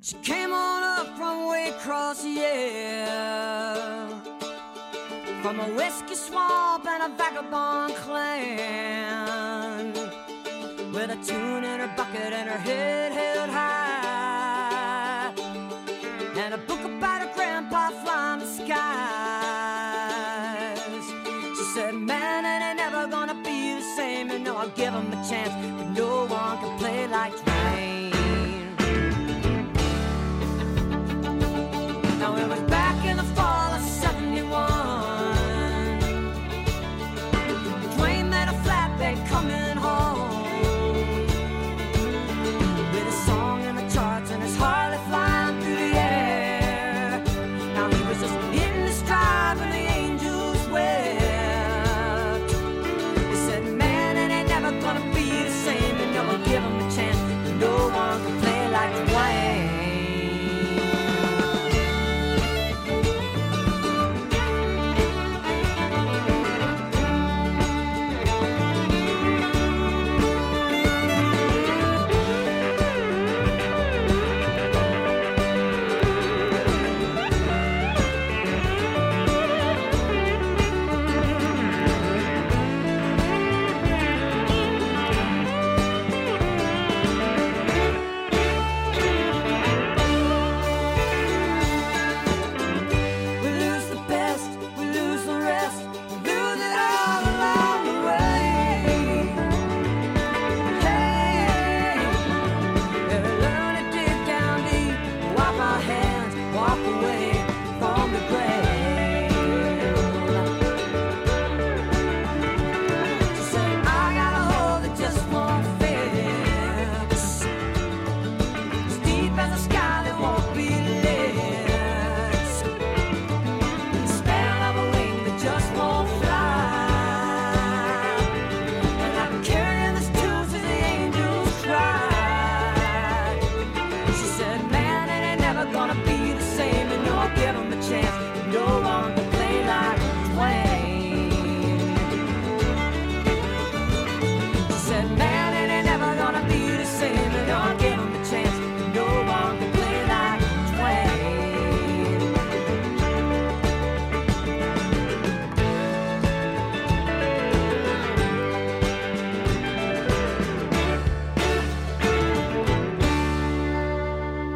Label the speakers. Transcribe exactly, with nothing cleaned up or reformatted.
Speaker 1: She came on up from way across the air, from a whiskey swamp and a vagabond clan, with a tune in her bucket and her head held high, and a book about her grandpa flying the skies. She said, man, it ain't never gonna be the same. You know, I'll give him a chance, but no one can